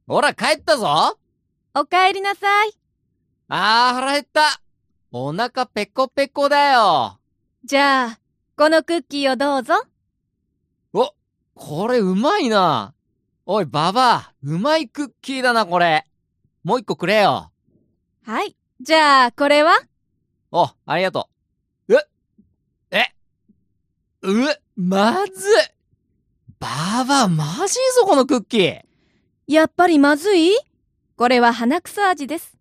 ほら、帰ったぞ。 おかえりなさい。 腹減った。お腹ペコペコだよ。 じゃあ、このクッキーをどうぞ。 お、これうまいな。おい、ババア、うまいクッキーだな、これ。もう一個くれよ。 はい。じゃあ、これは？ ありがとう。まずい。ババア、まずいぞ、このクッキー。 やっぱりまずい？これは鼻くそ味です。